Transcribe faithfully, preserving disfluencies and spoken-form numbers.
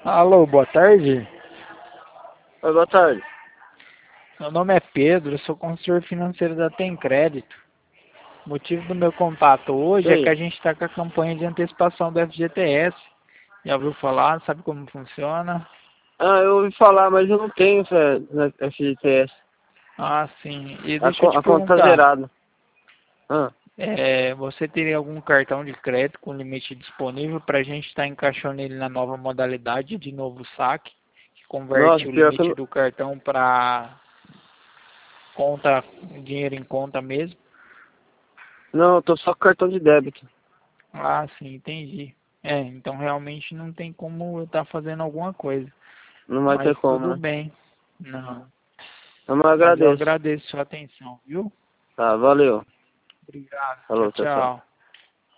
Alô, boa tarde. Oi, boa tarde. Meu nome é Pedro, eu sou consultor financeiro da Tem Crédito. O motivo do meu contato hoje é que Sim. a gente está com a campanha de antecipação do F G T S. Já ouviu falar? Sabe como funciona? Ah, eu ouvi falar, mas eu não tenho essa F G T S. Ah, sim. E A, deixa eu co- te a conta tá perguntar, zerada. Ah, é, você teria algum cartão de crédito com limite disponível para a gente estar encaixando ele na nova modalidade de novo saque, que converte nossa, o pior que eu limite não... do cartão para conta, dinheiro em conta mesmo? Não, eu tô só com cartão de débito. Ah, sim, entendi. É, então realmente não tem como eu estar fazendo alguma coisa. Não vai ter Mas como, tudo né? bem. Não. Eu não Mas eu agradeço. agradeço sua atenção, viu? Tá, valeu. Obrigado. Tchau, Falou, tchau, tchau. tchau.